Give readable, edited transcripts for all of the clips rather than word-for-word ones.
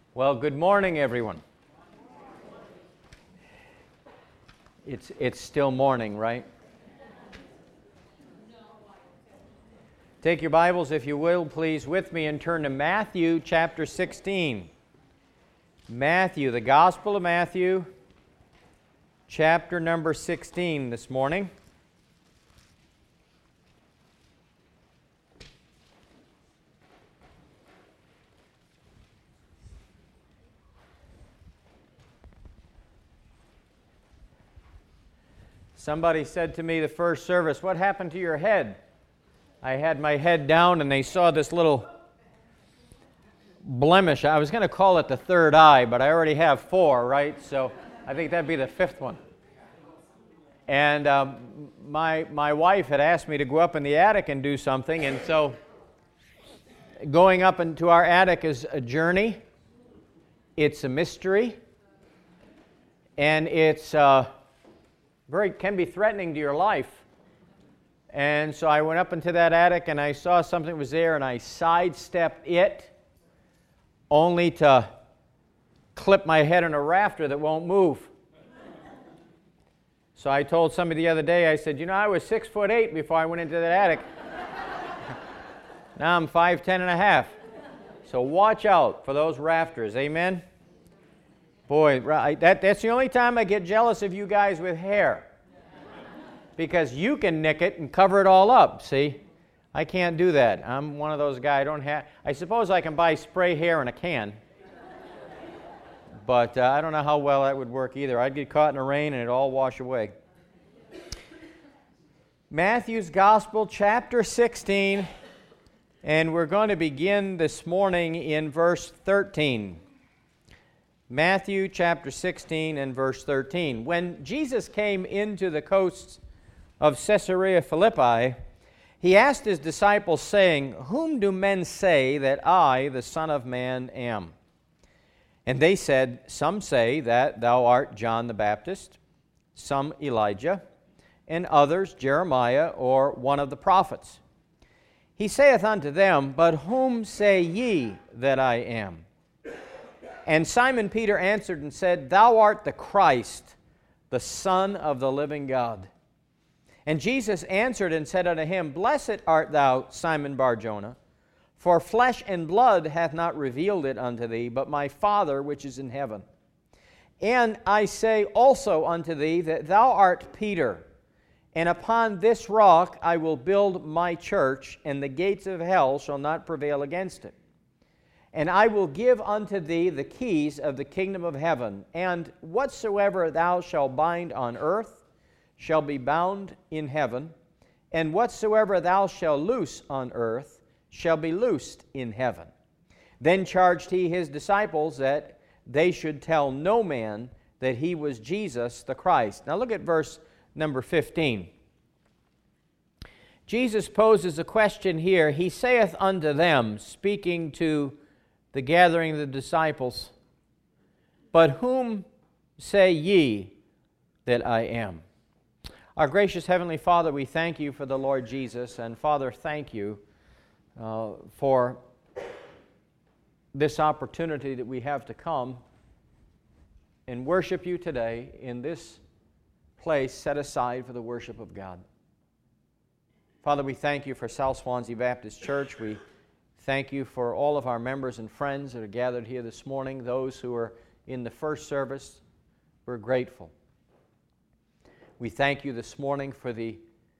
Well, good morning, everyone. It's still morning, right? Take your Bibles, if you will, please, with me and turn to Matthew chapter 16. Matthew, the Gospel of Matthew, chapter number 16 this morning. Somebody said to me the first service, "What happened to your head?" I had my head down and they saw this little blemish. I was going to call it the third eye, but I already have four, right? So I think that'd be the fifth one. And my wife had asked me to go up in the attic and do something, and so going up into our attic is a journey. It's a mystery, and it's can be threatening to your life. And so I went up into that attic and I saw something was there and I sidestepped it only to clip my head on a rafter that won't move. So I told somebody the other day, I said, I was 6'8" before I went into that attic. Now I'm 5'10 and a half. So watch out for those rafters, amen? Boy, that's the only time I get jealous of you guys with hair. Because you can nick it and cover it all up, see? I can't do that. I'm one of those guys. I suppose I can buy spray hair in a can. But I don't know how well that would work either. I'd get caught in the rain and it'd all wash away. Matthew's Gospel, chapter 16. And we're going to begin this morning in verse 13. Matthew chapter 16 and verse 13. When Jesus came into the coasts of Caesarea Philippi, he asked his disciples, saying, "Whom do men say that I, the Son of Man, am?" And they said, "Some say that thou art John the Baptist, some Elijah, and others Jeremiah or one of the prophets." He saith unto them, "But whom say ye that I am?" And Simon Peter answered and said, "Thou art the Christ, the Son of the living God." And Jesus answered and said unto him, "Blessed art thou, Simon Bar-Jonah, for flesh and blood hath not revealed it unto thee, but my Father which is in heaven. And I say also unto thee that thou art Peter, and upon this rock I will build my church, and the gates of hell shall not prevail against it. And I will give unto thee the keys of the kingdom of heaven, and whatsoever thou shalt bind on earth shall be bound in heaven, and whatsoever thou shalt loose on earth shall be loosed in heaven." Then charged he his disciples that they should tell no man that he was Jesus the Christ. Now look at verse number 15. Jesus poses a question here. He saith unto them, speaking to the gathering of the disciples, "But whom say ye that I am?" Our gracious Heavenly Father, we thank you for the Lord Jesus, and Father, thank you for this opportunity that we have to come and worship you today in this place set aside for the worship of God. Father, we thank you for South Swansea Baptist Church. We thank you for all of our members and friends that are gathered here this morning. Those who are in the first service, we're grateful. We thank you this morning for the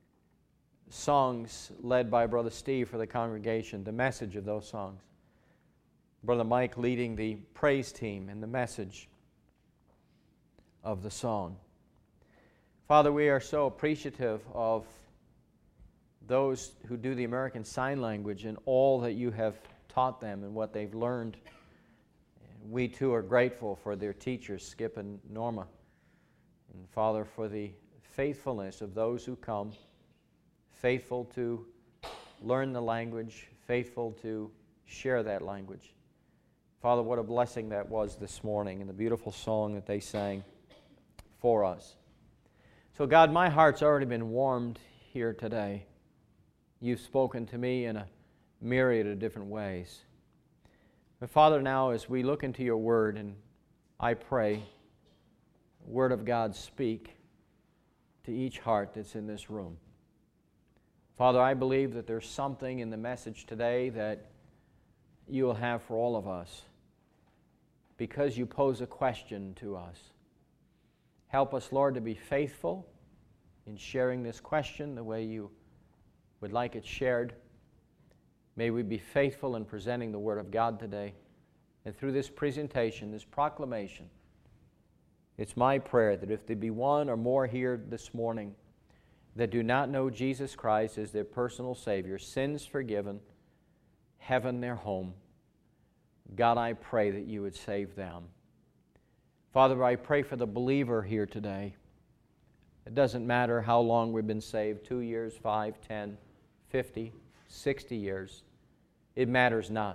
songs led by Brother Steve for the congregation, the message of those songs. Brother Mike leading the praise team and the message of the song. Father, we are so appreciative of those who do the American Sign Language and all that you have taught them and what they've learned. We too are grateful for their teachers, Skip and Norma. And Father, for the faithfulness of those who come, faithful to learn the language, faithful to share that language. Father, what a blessing that was this morning and the beautiful song that they sang for us. So God, my heart's already been warmed here today. You've spoken to me in a myriad of different ways. But Father, now as we look into your word, and I pray, Word of God, speak to each heart that's in this room. Father, I believe that there's something in the message today that you will have for all of us because you pose a question to us. Help us, Lord, to be faithful in sharing this question the way you would like it shared. May we be faithful in presenting the Word of God today. And through this presentation, this proclamation, it's my prayer that if there be one or more here this morning that do not know Jesus Christ as their personal Savior, sins forgiven, heaven their home, God, I pray that you would save them. Father, I pray for the believer here today. It doesn't matter how long we've been saved, 2 years, 5, 10, 50, 60 years. It matters not.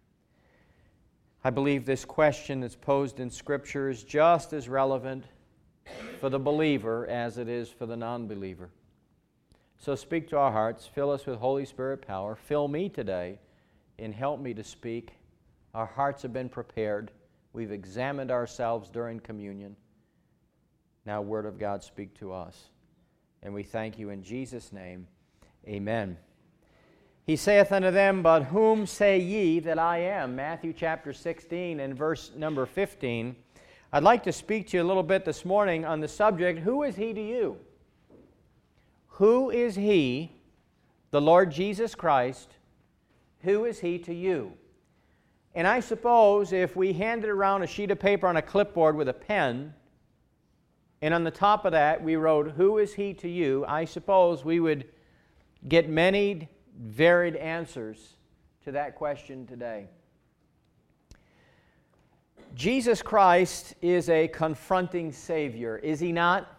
I believe this question that's posed in Scripture is just as relevant for the believer as it is for the non-believer. So speak to our hearts, fill us with Holy Spirit power, fill me today, and help me to speak. Our hearts have been prepared. We've examined ourselves during communion. Now, Word of God, speak to us. And we thank you in Jesus' name. Amen. He saith unto them, But whom say ye that I am? Matthew chapter 16 and verse number 15. I'd like to speak to you a little bit this morning on the subject, who is He to you? Who is He, the Lord Jesus Christ? Who is He to you? And I suppose if we handed around a sheet of paper on a clipboard with a pen, and on the top of that we wrote, Who is He to you? I suppose we would get many varied answers to that question today. Jesus Christ is a confronting Savior, is He not?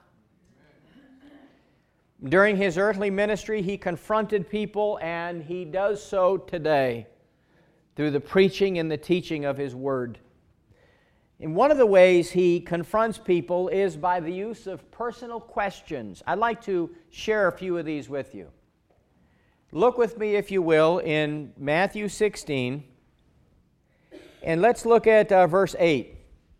During His earthly ministry, He confronted people, and He does so today through the preaching and the teaching of His Word. And one of the ways He confronts people is by the use of personal questions. I'd like to share a few of these with you. Look with me, if you will, in Matthew 16, and let's look at verse 8.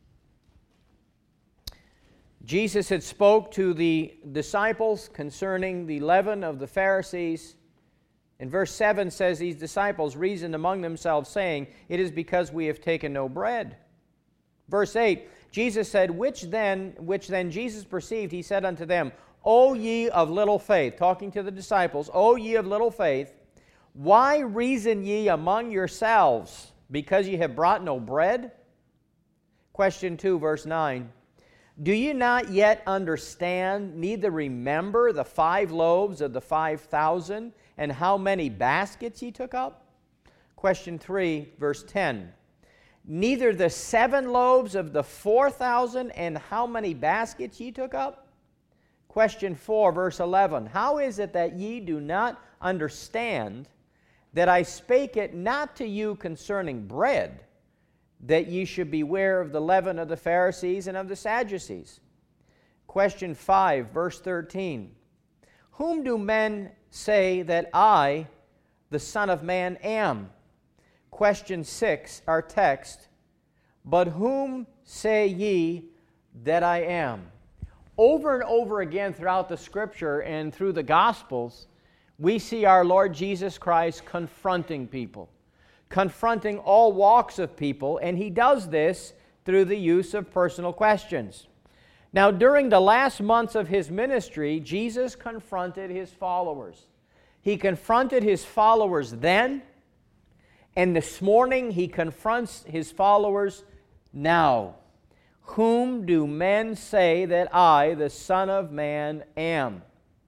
Jesus had spoke to the disciples concerning the leaven of the Pharisees. And verse 7 says, These disciples reasoned among themselves, saying, It is because we have taken no bread. Verse 8, Jesus said, Which then Jesus perceived, He said unto them, O ye of little faith, talking to the disciples, O ye of little faith, why reason ye among yourselves, because ye have brought no bread? Question 2, verse 9. Do ye not yet understand, neither remember the 5 loaves of the 5,000, and how many baskets ye took up? Question 3, verse 10. Neither the 7 loaves of the 4,000, and how many baskets ye took up? Question 4, verse 11. How is it that ye do not understand that I spake it not to you concerning bread, that ye should beware of the leaven of the Pharisees and of the Sadducees? Question 5, verse 13. Whom do men say that I, the Son of Man, am? Question 6, our text. But whom say ye that I am? Over and over again throughout the Scripture and through the Gospels, we see our Lord Jesus Christ confronting people, confronting all walks of people, and He does this through the use of personal questions. Now, during the last months of His ministry, Jesus confronted His followers. He confronted His followers then, and this morning He confronts His followers now. Whom do men say that I, the Son of Man, am?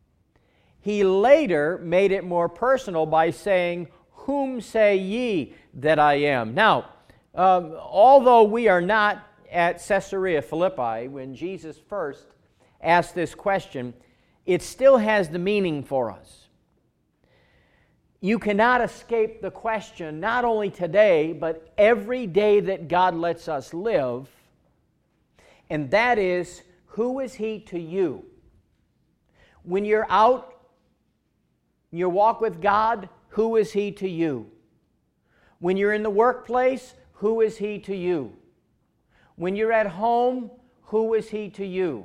He later made it more personal by saying, Whom say ye that I am? Now, although we are not at Caesarea Philippi when Jesus first asked this question, it still has the meaning for us. You cannot escape the question, not only today, but every day that God lets us live, and that is, who is He to you? When you're out, your walk with God, who is He to you? When you're in the workplace, who is He to you? When you're at home, who is He to you?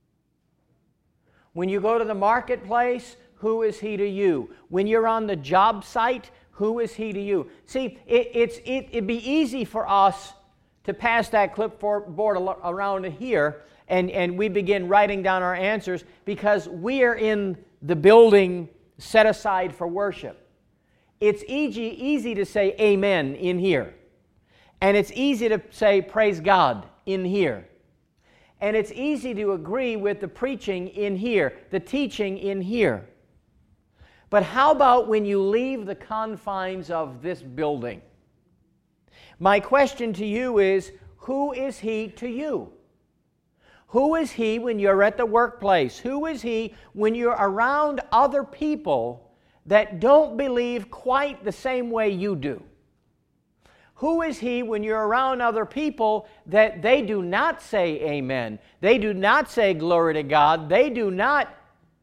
When you go to the marketplace, who is He to you? When you're on the job site, who is He to you? See, it'd be easy for us to pass that clipboard around here and we begin writing down our answers because we are in the building set aside for worship. It's easy to say amen in here. And it's easy to say praise God in here. And it's easy to agree with the preaching in here, the teaching in here. But how about when you leave the confines of this building? My question to you is, who is He to you? Who is He when you're at the workplace? Who is He when you're around other people that don't believe quite the same way you do? Who is He when you're around other people that they do not say amen? They do not say glory to God. They do not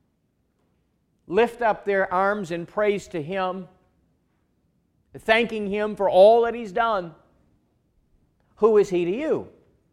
lift up their arms in praise to Him, thanking Him for all that He's done. Who is He to you?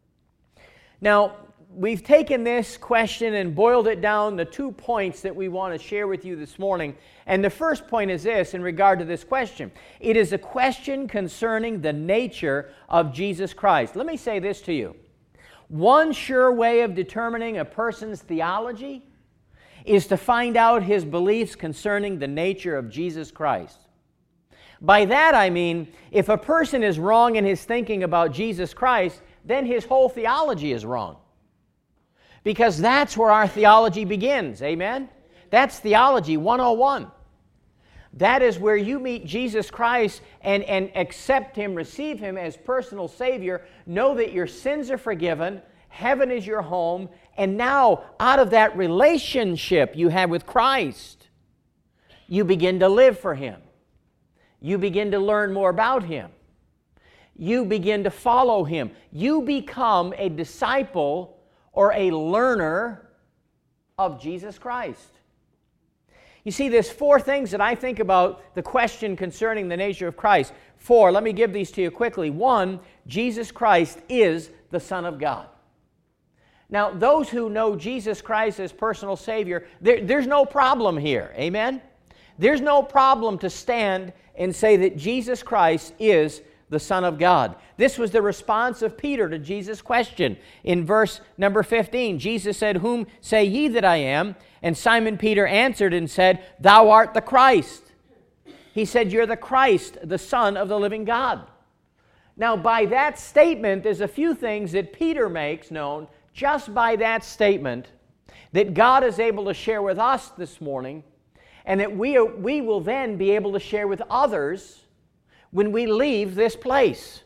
Now, we've taken this question and boiled it down to 2 points that we want to share with you this morning. And the first point is this in regard to this question. It is a question concerning the nature of Jesus Christ. Let me say this to you. One sure way of determining a person's theology is to find out his beliefs concerning the nature of Jesus Christ. By that I mean, if a person is wrong in his thinking about Jesus Christ, then his whole theology is wrong. Because that's where our theology begins, amen? That's theology 101. That is where you meet Jesus Christ and accept Him, receive Him as personal Savior, know that your sins are forgiven, heaven is your home, and now out of that relationship you have with Christ, you begin to live for Him. You begin to learn more about Him. You begin to follow Him. You become a disciple or a learner of Jesus Christ. You see, there's 4 things that I think about the question concerning the nature of Christ. 4, let me give these to you quickly. 1, Jesus Christ is the Son of God. Now, those who know Jesus Christ as personal Savior, there's no problem here. Amen? There's no problem to stand and say that Jesus Christ is the Son of God. This was the response of Peter to Jesus' question. In verse number 15, Jesus said, "Whom say ye that I am?" And Simon Peter answered and said, "Thou art the Christ." He said, "You're the Christ, the Son of the living God." Now, by that statement, there's a few things that Peter makes known just by that statement that God is able to share with us this morning, and that we will then be able to share with others when we leave this place.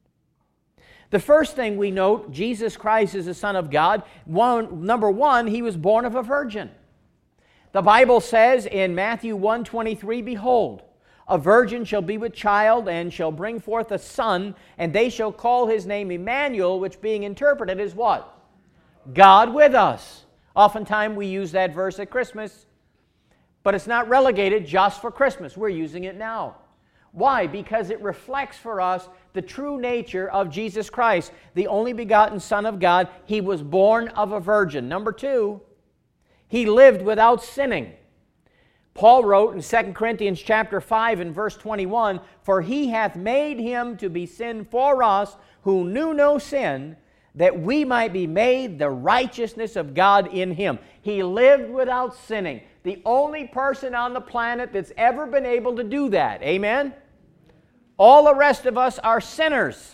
The first thing we note, Jesus Christ is the Son of God. Number 1, He was born of a virgin. The Bible says in Matthew 1:23, "Behold, a virgin shall be with child and shall bring forth a son, and they shall call His name Emmanuel," which being interpreted is what? God with us. Oftentimes we use that verse at Christmas, but it's not relegated just for Christmas. We're using it now. Why? Because it reflects for us the true nature of Jesus Christ, the only begotten Son of God. He was born of a virgin. Number 2, He lived without sinning. Paul wrote in 2 Corinthians chapter 5 and verse 21, "For He hath made Him to be sin for us who knew no sin, that we might be made the righteousness of God in Him." He lived without sinning. The only person on the planet that's ever been able to do that. Amen? All the rest of us are sinners.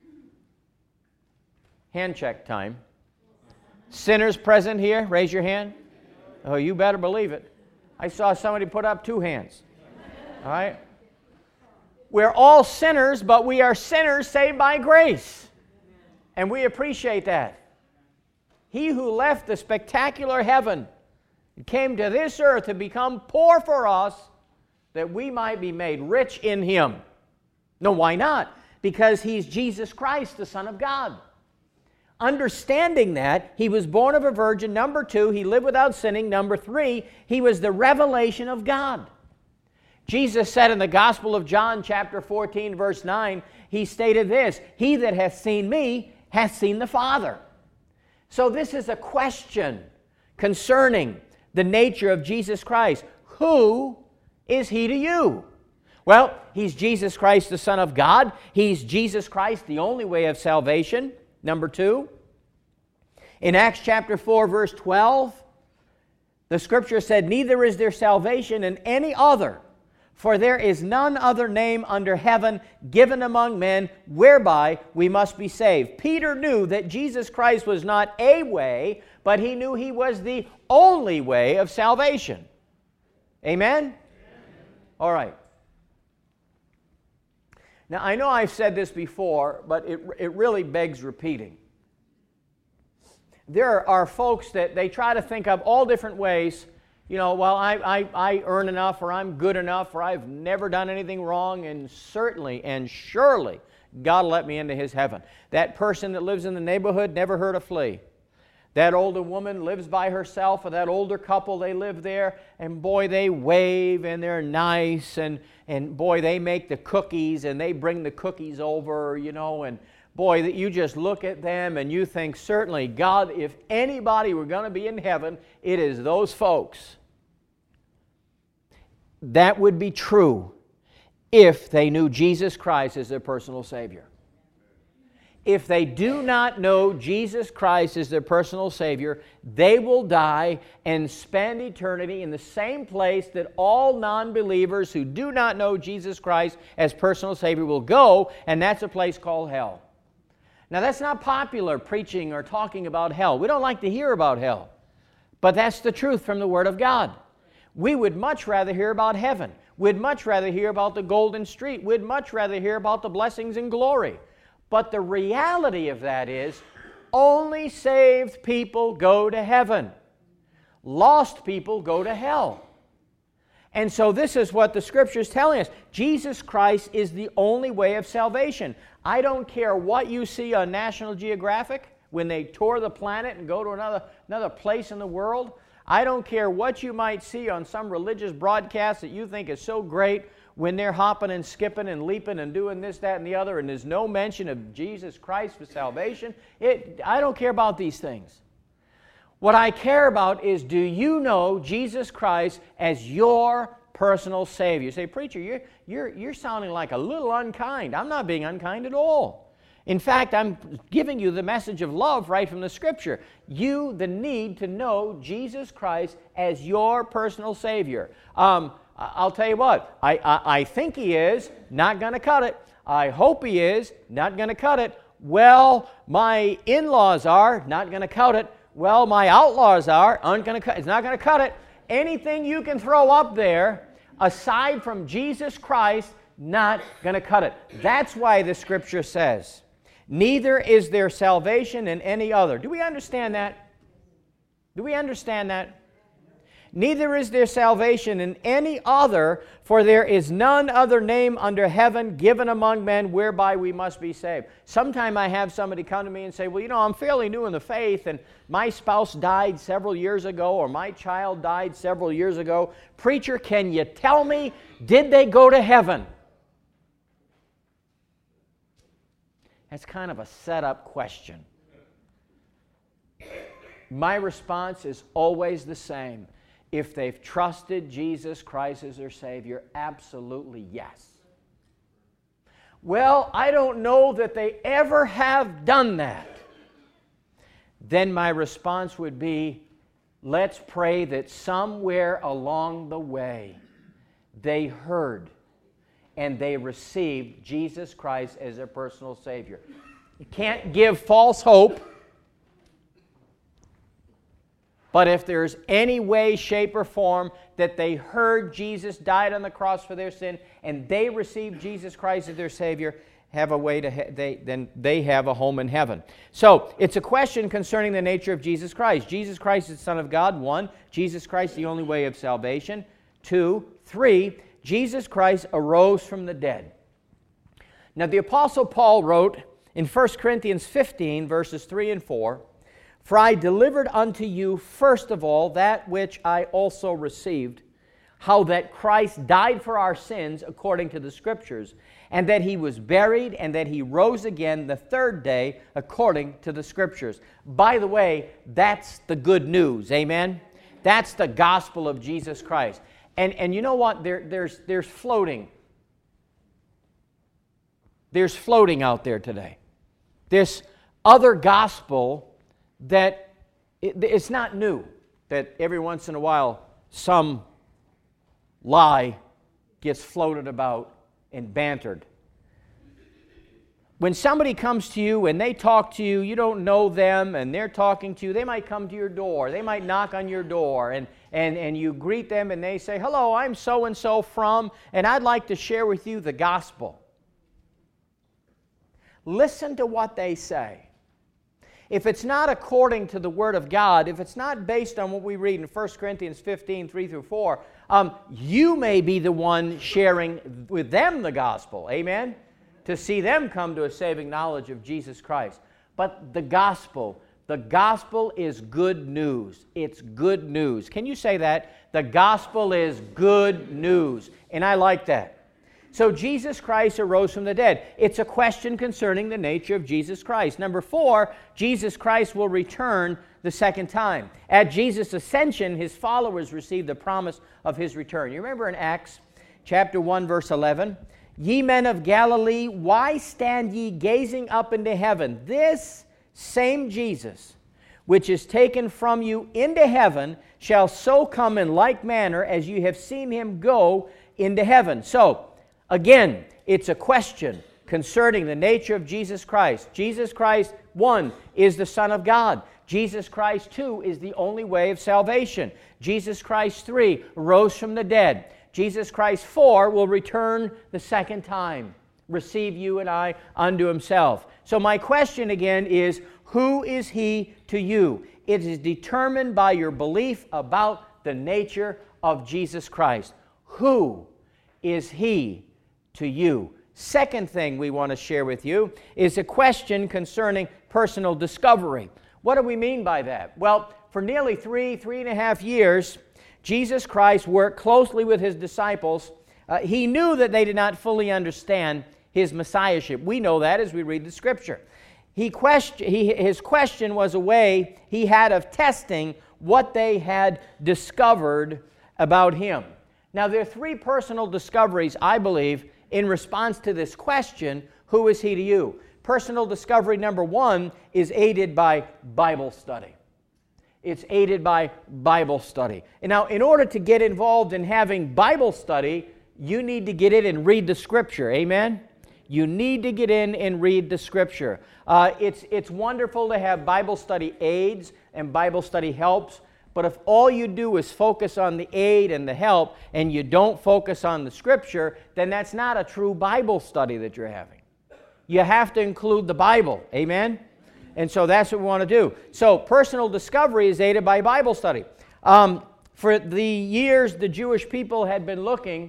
Hand check time. Sinners present here, raise your hand. Oh, you better believe it. I saw somebody put up 2 hands. All right? We're all sinners, but we are sinners saved by grace. And we appreciate that. He who left the spectacular heaven came to this earth to become poor for us that we might be made rich in Him. No, why not? Because He's Jesus Christ, the Son of God. Understanding that, He was born of a virgin. Number 2, He lived without sinning. Number 3, He was the revelation of God. Jesus said in the Gospel of John, chapter 14, verse 9, He stated this, "He that hath seen me hath seen the Father." So this is a question concerning the nature of Jesus Christ. Who is He to you? Well, He's Jesus Christ, the Son of God. He's Jesus Christ, the only way of salvation. Number 2, in Acts chapter 4, verse 12, the Scripture said, "Neither is there salvation in any other, for there is none other name under heaven given among men whereby we must be saved." Peter knew that Jesus Christ was not a way, but he knew He was the only way of salvation. Amen? All right. Now, I know I've said this before, but it really begs repeating. There are folks that they try to think of all different ways. You know, well, I earn enough, or I'm good enough, or I've never done anything wrong, and certainly and surely God will let me into His heaven. That person that lives in the neighborhood never hurt a flea. That older woman lives by herself, or that older couple, they live there, and boy, they wave, and they're nice, and boy, they make the cookies, and they bring the cookies over, you know, and boy, that you just look at them, and you think, certainly, God, if anybody were going to be in heaven, it is those folks. That would be true if they knew Jesus Christ as their personal Savior. If they do not know Jesus Christ as their personal Savior, they will die and spend eternity in the same place that all non-believers who do not know Jesus Christ as personal Savior will go, and that's a place called hell. Now, that's not popular preaching or talking about hell. We don't like to hear about hell, but that's the truth from the Word of God. We would much rather hear about heaven. We'd much rather hear about the golden street. We'd much rather hear about the blessings and glory. But the reality of that is, only saved people go to heaven. Lost people go to hell. And so this is what the Scripture is telling us. Jesus Christ is the only way of salvation. I don't care what you see on National Geographic when they tour the planet and go to another place in the world. I don't care what you might see on some religious broadcast that you think is so great when they're hopping and skipping and leaping and doing this, that, and the other, and there's no mention of Jesus Christ for salvation. I don't care about these things. What I care about is, do you know Jesus Christ as your personal Savior? You say, "Preacher, you're sounding like a little unkind." I'm not being unkind at all. In fact, I'm giving you the message of love right from the Scripture. The need to know Jesus Christ as your personal Savior. I'll tell you what, I think He is, not going to cut it. I hope He is, not going to cut it. Well, my in-laws are, not going to cut it. Well, my outlaws aren't going to cut it. It's not going to cut it. Anything you can throw up there, aside from Jesus Christ, not going to cut it. That's why the Scripture says, "Neither is there salvation in any other." Do we understand that? Do we understand that? "Neither is there salvation in any other, for there is none other name under heaven given among men whereby we must be saved." Sometime I have somebody come to me and say, "Well, you know, I'm fairly new in the faith, and my spouse died several years ago, or my child died several years ago. Preacher, can you tell me, did they go to heaven?" That's kind of a set-up question. My response is always the same. If they've trusted Jesus Christ as their Savior, absolutely yes. "Well, I don't know that they ever have done that." Then my response would be, let's pray that somewhere along the way they heard and they received Jesus Christ as their personal Savior. You can't give false hope. But if there's any way, shape, or form that they heard Jesus died on the cross for their sin and they received Jesus Christ as their Savior, have a way to then they have a home in heaven. So it's a question concerning the nature of Jesus Christ. Jesus Christ is the Son of God. 1, Jesus Christ the only way of salvation. 2, 3, Jesus Christ arose from the dead. Now the Apostle Paul wrote in 1 Corinthians 15, verses 3 and 4, "For I delivered unto you first of all that which I also received, how that Christ died for our sins according to the Scriptures, and that He was buried, and that He rose again the third day according to the Scriptures. By the way, that's the good news, amen? That's the gospel of Jesus Christ. And you know what? There's floating. There's floating out there today. This other gospel that it's not new, that every once in a while some lie gets floated about and bantered. When somebody comes to you and they talk to you, you don't know them, and they're talking to you, they might come to your door, they might knock on your door, and you greet them and they say, "Hello, I'm so-and-so from, and I'd like to share with you the gospel." Listen to what they say. If it's not according to the Word of God, if it's not based on what we read in 1 Corinthians 15, 3 through 4, you may be the one sharing with them the gospel, amen? To see them come to a saving knowledge of Jesus Christ. But the gospel is good news. It's good news. Can you say that? The gospel is good news. And I like that. So Jesus Christ arose from the dead. It's a question concerning the nature of Jesus Christ. Number 4, Jesus Christ will return the second time. At Jesus' ascension, His followers received the promise of His return. You remember in Acts chapter 1, verse 11? "Ye men of Galilee, why stand ye gazing up into heaven? This same Jesus, which is taken from you into heaven, shall so come in like manner as you have seen Him go into heaven." So, again, it's a question concerning the nature of Jesus Christ. Jesus Christ, 1, is the Son of God. Jesus Christ, 2, is the only way of salvation. Jesus Christ, 3, rose from the dead. Jesus Christ, 4, will return the second time, receive you and I unto Himself. So my question again is, who is He to you? It is determined by your belief about the nature of Jesus Christ. Who is He to you? Second thing we want to share with you is a question concerning personal discovery. What do we mean by that? Well, for nearly 3.5 years, Jesus Christ worked closely with His disciples. He knew that they did not fully understand His Messiahship. We know that as we read the Scripture. His question was a way He had of testing what they had discovered about Him. Now, there are 3 personal discoveries, I believe, in response to this question, who is He to you? Personal discovery number 1 is aided by Bible study. It's aided by Bible study. And now, in order to get involved in having Bible study, you need to get in and read the Scripture. Amen? You need to get in and read the Scripture. It's wonderful to have Bible study aids and Bible study helps, but if all you do is focus on the aid and the help and you don't focus on the Scripture, then that's not a true Bible study that you're having. You have to include the Bible. Amen? And so that's what we want to do. So personal discovery is aided by Bible study. For the years, the Jewish people had been looking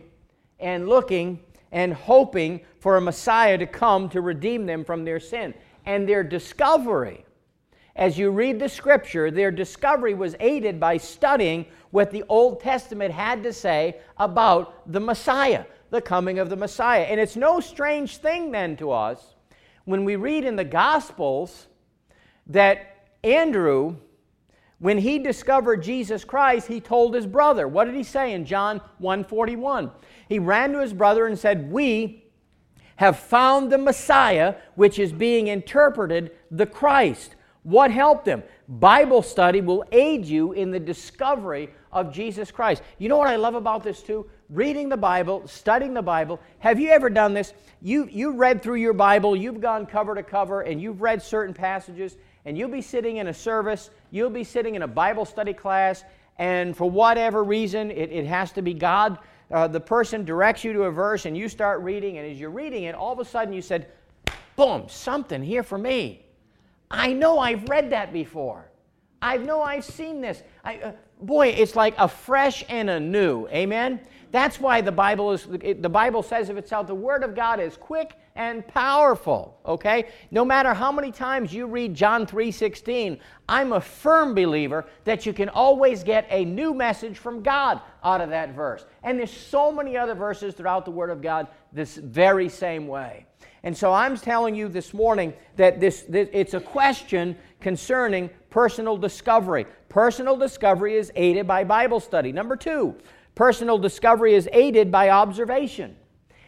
and hoping for a Messiah to come to redeem them from their sin. And their discovery, as you read the Scripture, their discovery was aided by studying what the Old Testament had to say about the Messiah, the coming of the Messiah. And it's no strange thing then to us when we read in the Gospels that Andrew, when he discovered Jesus Christ, he told his brother. What did he say in John 1:41? He ran to his brother and said, "We have found the Messiah," which is being interpreted the Christ. What helped them? Bible study will aid you in the discovery of Jesus Christ. You know what I love about this too? Reading the Bible, studying the Bible. Have you ever done this? You read through your Bible, you've gone cover to cover, and you've read certain passages, and you'll be sitting in a service, you'll be sitting in a Bible study class, and for whatever reason, it has to be God. The person directs you to a verse, and you start reading, and as you're reading it, all of a sudden you said, boom, something here for me. I know I've read that before. I know I've seen this. Boy, it's like a fresh and a new. Amen? That's why the Bible says of itself, the Word of God is quick and powerful, okay? No matter how many times you read John 3:16, I'm a firm believer that you can always get a new message from God out of that verse. And there's so many other verses throughout the Word of God this very same way. And so I'm telling you this morning that it's a question concerning personal discovery. Personal discovery is aided by Bible study. Number 2, personal discovery is aided by observation.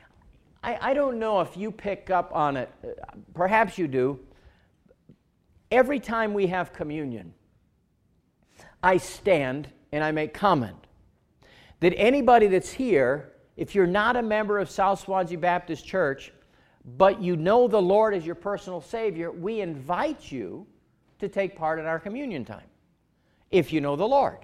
I don't know if you pick up on it. Perhaps you do. Every time we have communion, I stand and I make comment that anybody that's here, if you're not a member of South Swansea Baptist Church, but you know the Lord as your personal Savior, we invite you to take part in our communion time, if you know the Lord.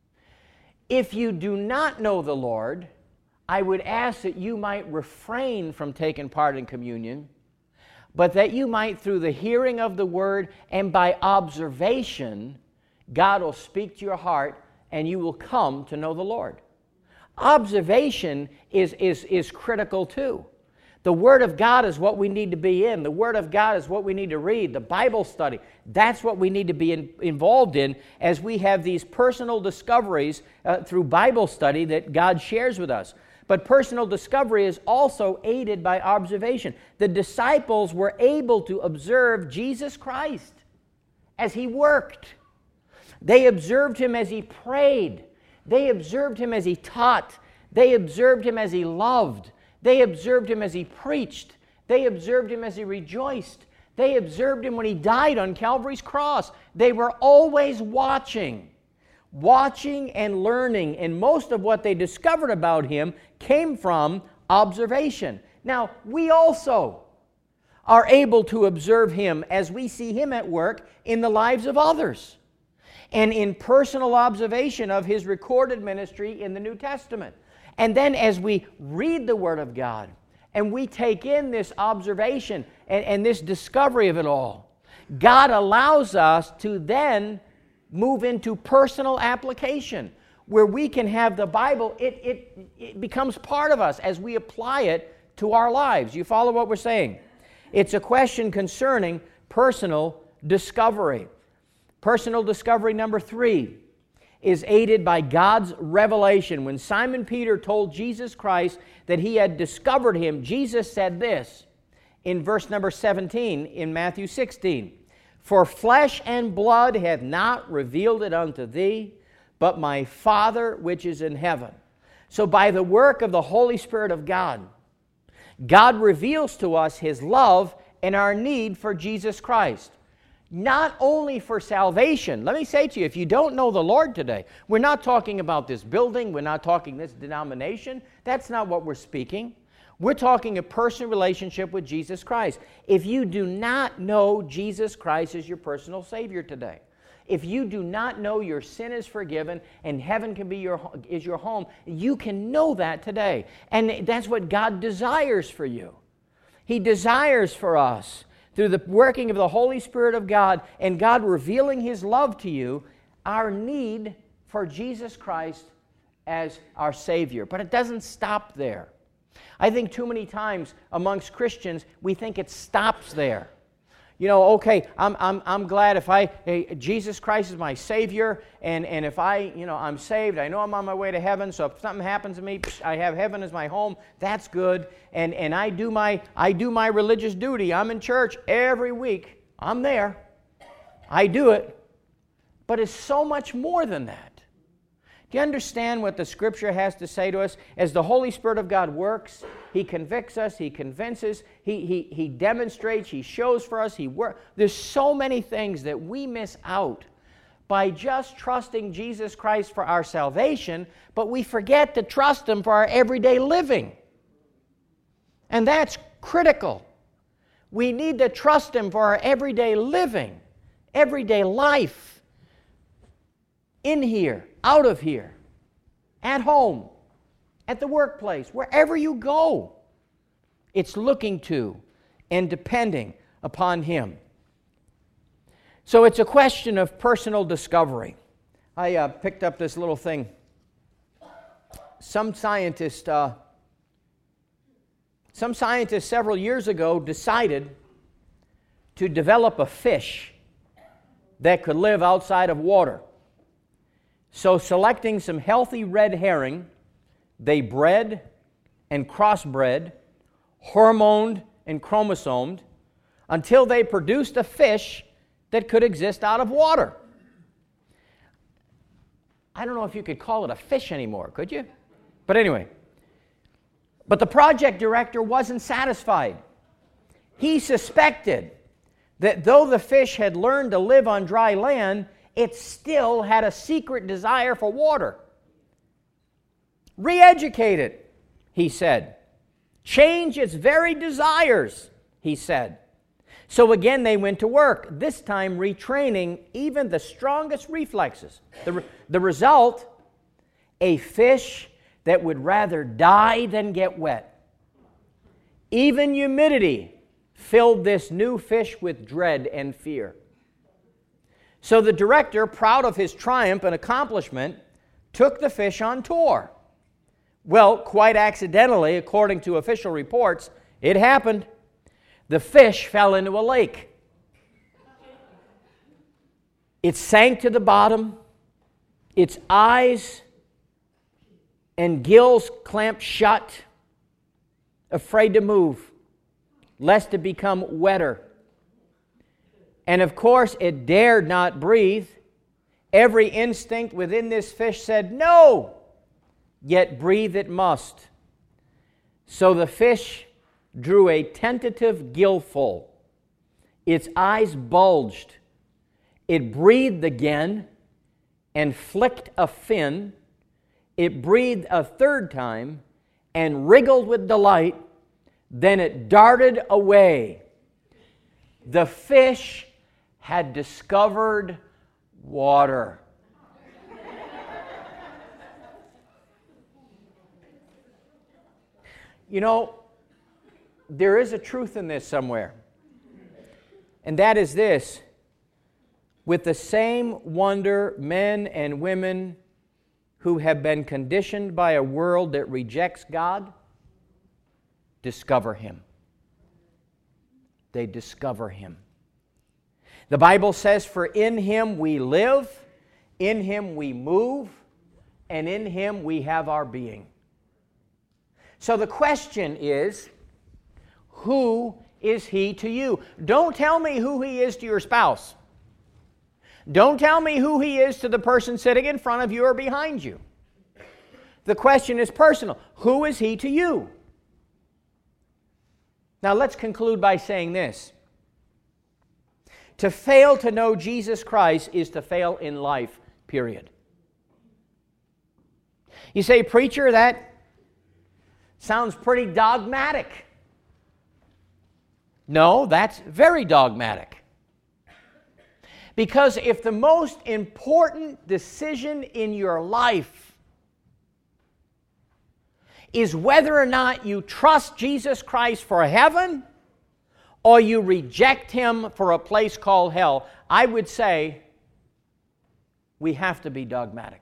If you do not know the Lord, I would ask that you might refrain from taking part in communion, but that you might, through the hearing of the Word and by observation, God will speak to your heart and you will come to know the Lord. Observation is critical too. The Word of God is what we need to be in. The Word of God is what we need to read. The Bible study, that's what we need to be involved in as we have these personal discoveries through Bible study that God shares with us. But personal discovery is also aided by observation. The disciples were able to observe Jesus Christ as He worked. They observed Him as He prayed. They observed Him as He taught. They observed Him as He loved. They observed Him as He preached. They observed Him as He rejoiced. They observed Him when He died on Calvary's cross. They were always watching and learning, and most of what they discovered about Him came from observation. Now, we also are able to observe Him as we see Him at work in the lives of others and in personal observation of His recorded ministry in the New Testament. And then as we read the Word of God and we take in this observation and this discovery of it all, God allows us to then move into personal application where we can have the Bible, it becomes part of us as we apply it to our lives. You follow what we're saying? It's a question concerning personal discovery. Personal discovery number 3 is aided by God's revelation. When Simon Peter told Jesus Christ that he had discovered Him, Jesus said this in verse number 17 in Matthew 16, "For flesh and blood hath not revealed it unto thee, but my Father which is in heaven." So by the work of the Holy Spirit of God, God reveals to us His love and our need for Jesus Christ. Not only for salvation. Let me say to you, if you don't know the Lord today, we're not talking about this building, we're not talking this denomination. That's not what we're speaking. We're talking a personal relationship with Jesus Christ. If you do not know Jesus Christ as your personal Savior today, if you do not know your sin is forgiven and heaven can be your home, you can know that today. And that's what God desires for you. He desires for us, through the working of the Holy Spirit of God and God revealing His love to you, our need for Jesus Christ as our Savior. But it doesn't stop there. I think too many times amongst Christians, we think it stops there. You know, okay, I'm glad if Jesus Christ is my Savior, and if I'm saved, I know I'm on my way to heaven, so if something happens to me, I have heaven as my home, that's good, and I do my religious duty. I'm in church every week. I'm there. I do it. But it's so much more than that. Do you understand what the Scripture has to say to us? As the Holy Spirit of God works, He convicts us, He convinces, He demonstrates, He shows for us, He works. There's so many things that we miss out by just trusting Jesus Christ for our salvation, but we forget to trust Him for our everyday living. And that's critical. We need to trust Him for our everyday living, everyday life. In here, out of here, at home, at the workplace, wherever you go. It's looking to and depending upon Him. So it's a question of personal discovery. I picked up this little thing. Some scientist Some scientists several years ago decided to develop a fish that could live outside of water. So selecting some healthy red herring, they bred and crossbred, hormoned and chromosomed, until they produced a fish that could exist out of water. I don't know if you could call it a fish anymore, could you? But anyway. But the project director wasn't satisfied. He suspected that though the fish had learned to live on dry land, it still had a secret desire for water. Re-educate it, he said. Change its very desires, he said. So again they went to work, this time retraining even the strongest reflexes. The result, a fish that would rather die than get wet. Even humidity filled this new fish with dread and fear. So the director, proud of his triumph and accomplishment, took the fish on tour. Well, quite accidentally, according to official reports, it happened. The fish fell into a lake. It sank to the bottom. Its eyes and gills clamped shut, afraid to move, lest it become wetter. And of course, it dared not breathe. Every instinct within this fish said, no, yet breathe it must. So the fish drew a tentative gillful. Its eyes bulged. It breathed again and flicked a fin. It breathed a third time and wriggled with delight. Then it darted away. The fish had discovered water. You know, there is a truth in this somewhere. And that is this. With the same wonder, men and women who have been conditioned by a world that rejects God discover Him. They discover Him. The Bible says, for in Him we live, in Him we move, and in Him we have our being. So the question is, who is He to you? Don't tell me who He is to your spouse. Don't tell me who He is to the person sitting in front of you or behind you. The question is personal. Who is He to you? Now let's conclude by saying this. To fail to know Jesus Christ is to fail in life, period. You say, preacher, that sounds pretty dogmatic. No, that's very dogmatic. Because if the most important decision in your life is whether or not you trust Jesus Christ for heaven or you reject Him for a place called hell, I would say we have to be dogmatic.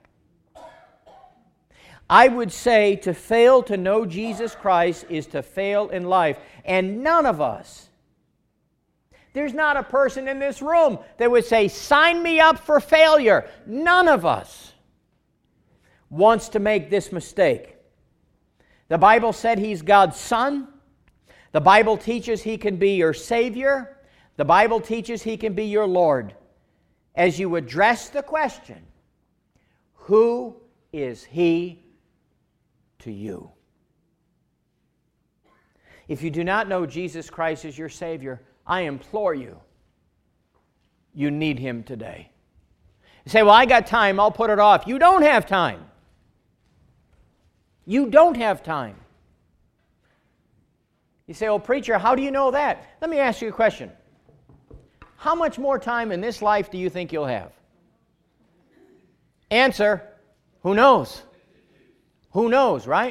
I would say to fail to know Jesus Christ is to fail in life. And none of us, there's not a person in this room that would say, sign me up for failure. None of us wants to make this mistake. The Bible said He's God's Son. The Bible teaches He can be your Savior. The Bible teaches He can be your Lord. As you address the question, who is He to you? If you do not know Jesus Christ as your Savior, I implore you, you need Him today. You say, well, I got time, I'll put it off. You don't have time. You don't have time. You say, well, preacher, how do you know that? Let me ask you a question. How much more time in this life do you think you'll have? Answer, who knows? Who knows, right?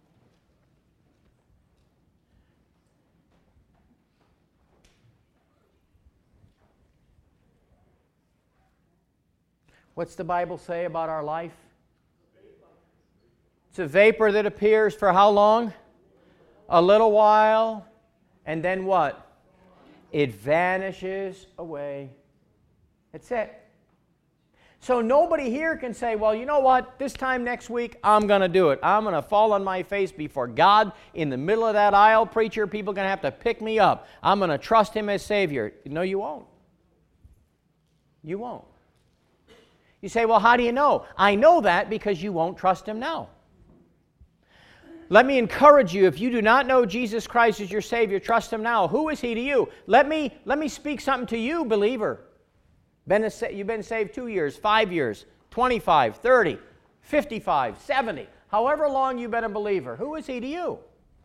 What's the Bible say about our life? It's a vapor that appears for how long? a little while, and then what? It vanishes away. That's it. So nobody here can say, well, you know what, this time next week, I'm going to do it. I'm going to fall on my face before God in the middle of that aisle, preacher. People are going to have to pick me up. I'm going to trust Him as Savior. No, you won't. You won't. You say, well, how do you know? I know that because you won't trust Him now. Let me encourage you, if you do not know Jesus Christ as your Savior, trust Him now. Who is He to you? Let me speak something to you, believer. You've been saved 2 years, 5 years, 25, 30, 55, 70, however long you've been a believer. Who is He to you?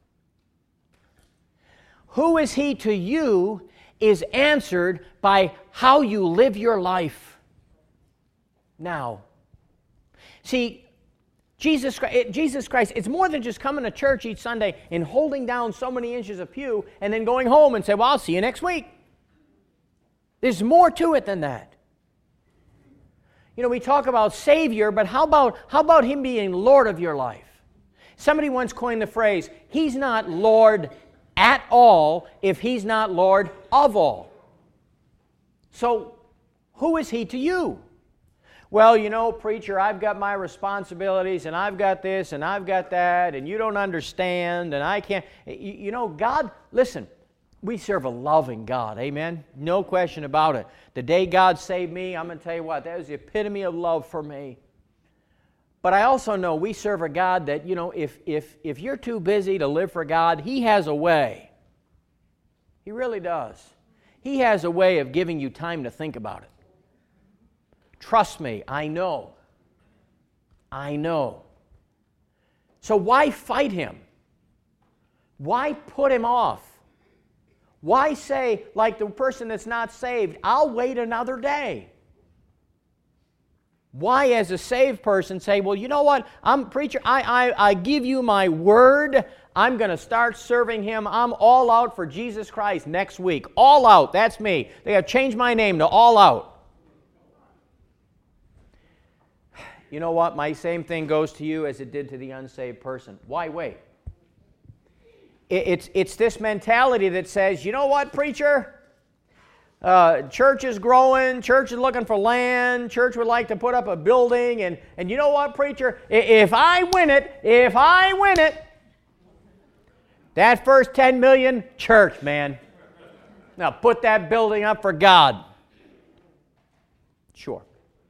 Who is He to you is answered by how you live your life now. See, Jesus Christ, it's more than just coming to church each Sunday and holding down so many inches of pew and then going home and say, well, I'll see you next week. There's more to it than that. You know, we talk about Savior, but how about Him being Lord of your life? Somebody once coined the phrase, He's not Lord at all if He's not Lord of all. So, who is He to you? Well, you know, preacher, I've got my responsibilities, and I've got this, and I've got that, and you don't understand, and I can't. You know, God, listen, we serve a loving God, amen? No question about it. The day God saved me, I'm going to tell you what, that was the epitome of love for me. But I also know we serve a God that, you know, if you're too busy to live for God, He has a way. He really does. He has a way of giving you time to think about it. Trust me, I know. I know. So why fight Him? Why put Him off? Why say, like the person that's not saved, I'll wait another day? Why, as a saved person, say, well, you know what, preacher, I give you my word, I'm going to start serving Him, I'm all out for Jesus Christ next week. All out, that's me. They have changed my name to All Out. You know what, my same thing goes to you as it did to the unsaved person. Why wait? It's this mentality that says, you know what, preacher? Church is growing, church is looking for land, church would like to put up a building, and you know what, preacher? If I win it, that first 10 million, church, man. Now put that building up for God. Sure.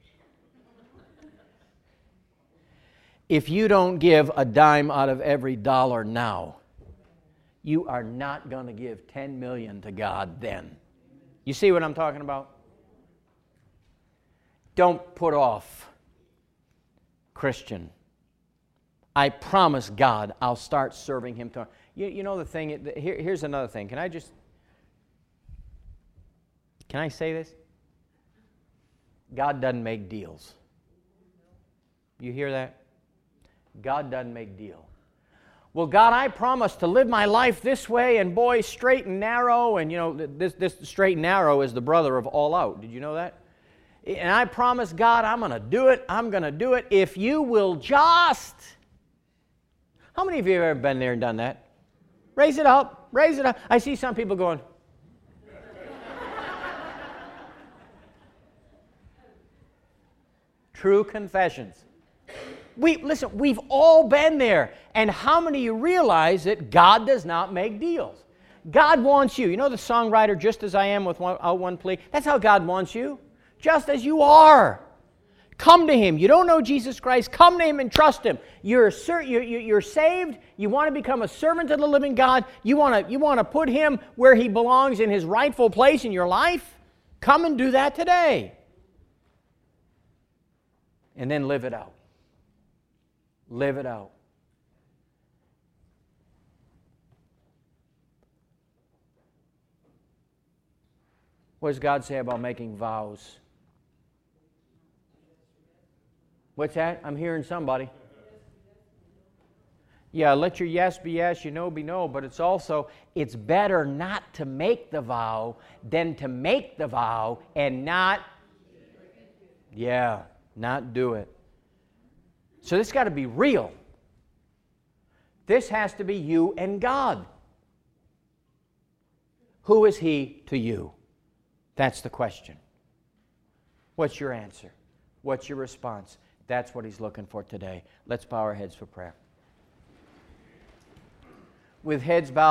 If you don't give a dime out of every dollar now, you are not going to give 10 million to God then. You see what I'm talking about? Don't put off, Christian. I promise God I'll start serving Him tomorrow. You know the thing, here's another thing. Can I say this? God doesn't make deals. You hear that? God doesn't make deals. Well, God, I promise to live my life this way, and boy, straight and narrow, and you know, this straight and narrow is the brother of All Out. Did you know that? And I promise, God, I'm going to do it if you will just. How many of you have ever been there and done that? Raise it up. I see some people going. True confessions. Listen, we've all been there. And how many of you realize that God does not make deals? God wants you. You know the songwriter, Just As I Am with one plea? That's how God wants you. Just as you are. Come to Him. You don't know Jesus Christ. Come to Him and trust Him. You're saved. You want to become a servant of the living God. You want to put Him where He belongs in His rightful place in your life. Come and do that today. And then live it out. Live it out. What does God say about making vows? What's that? I'm hearing somebody. Yeah, let your yes be yes, your no be no, but it's better not to make the vow than to make the vow and not do it. So this got to be real. This has to be you and God. Who is He to you? That's the question. What's your answer? What's your response? That's what He's looking for today. Let's bow our heads for prayer. With heads bowed,